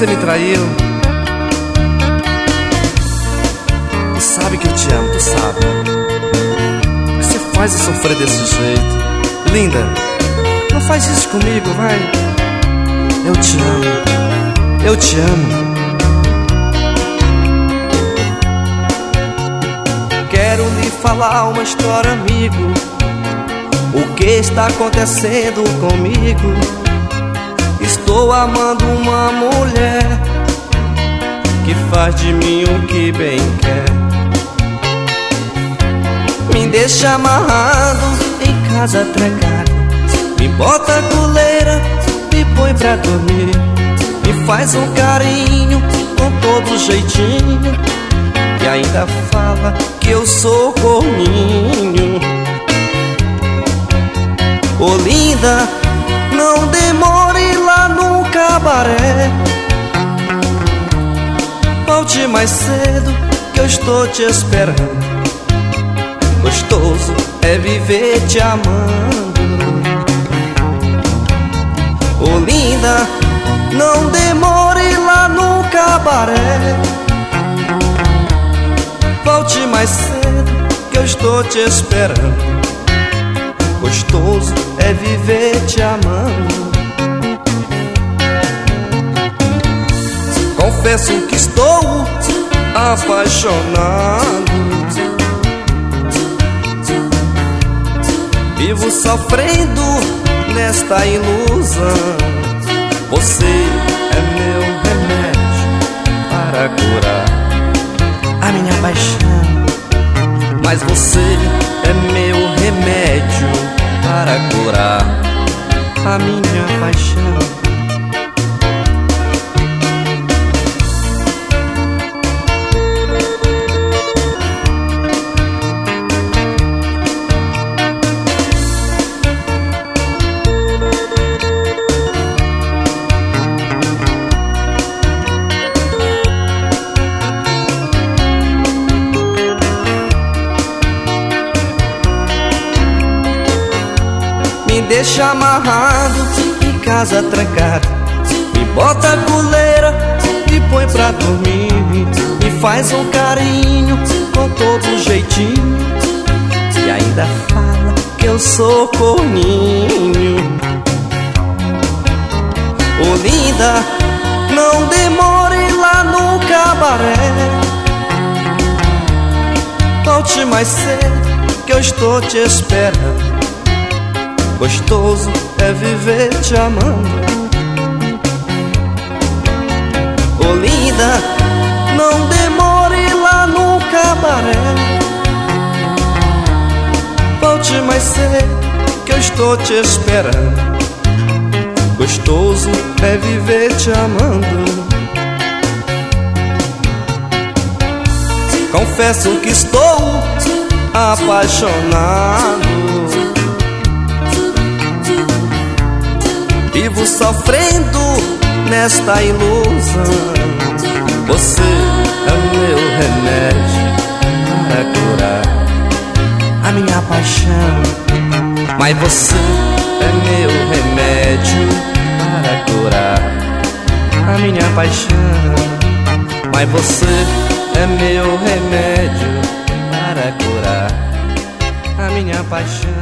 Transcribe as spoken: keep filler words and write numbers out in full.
você me traiu. Tu sabe que eu te amo, tu sabe. Você faz eu sofrer desse jeito. Linda, não faz isso comigo, vai. Eu te amo, eu te amo. Quero lhe falar uma história, amigo. O que está acontecendo comigo? Estou amando uma mulher que faz de mim o que bem quer. Me deixa amarrado em casa trancado, me bota a coleira, me põe pra dormir, me faz um carinho com todo jeitinho e ainda fala que eu sou corninho. Ô linda, não demore lá no cabaré, volte mais cedo que eu estou te esperando. Gostoso é viver te amando. Ô linda, não demore lá no cabaré, volte mais cedo que eu estou te esperando. Gostoso é viver te amando. Confesso que estou apaixonado, vivo sofrendo nesta ilusão. Você é meu remédio para curar a minha paixão, mas você é meu remédio para curar a minha paixão. Me deixa amarrado em casa trancado, me bota a coleira, me põe pra dormir, me faz um carinho com todo jeitinho e ainda fala que eu sou corninho. Ô linda, não demore lá no cabaré, volte mais cedo que eu estou te esperando. Gostoso é viver te amando. Ô linda, não demore lá no cabaré, volte mais cedo que eu estou te esperando. Gostoso é viver te amando. Confesso que estou apaixonado, vivo sofrendo nesta ilusão. Você é o meu remédio para curar a minha paixão, mas você é meu remédio para curar a minha paixão, mas você é meu remédio para curar a minha paixão.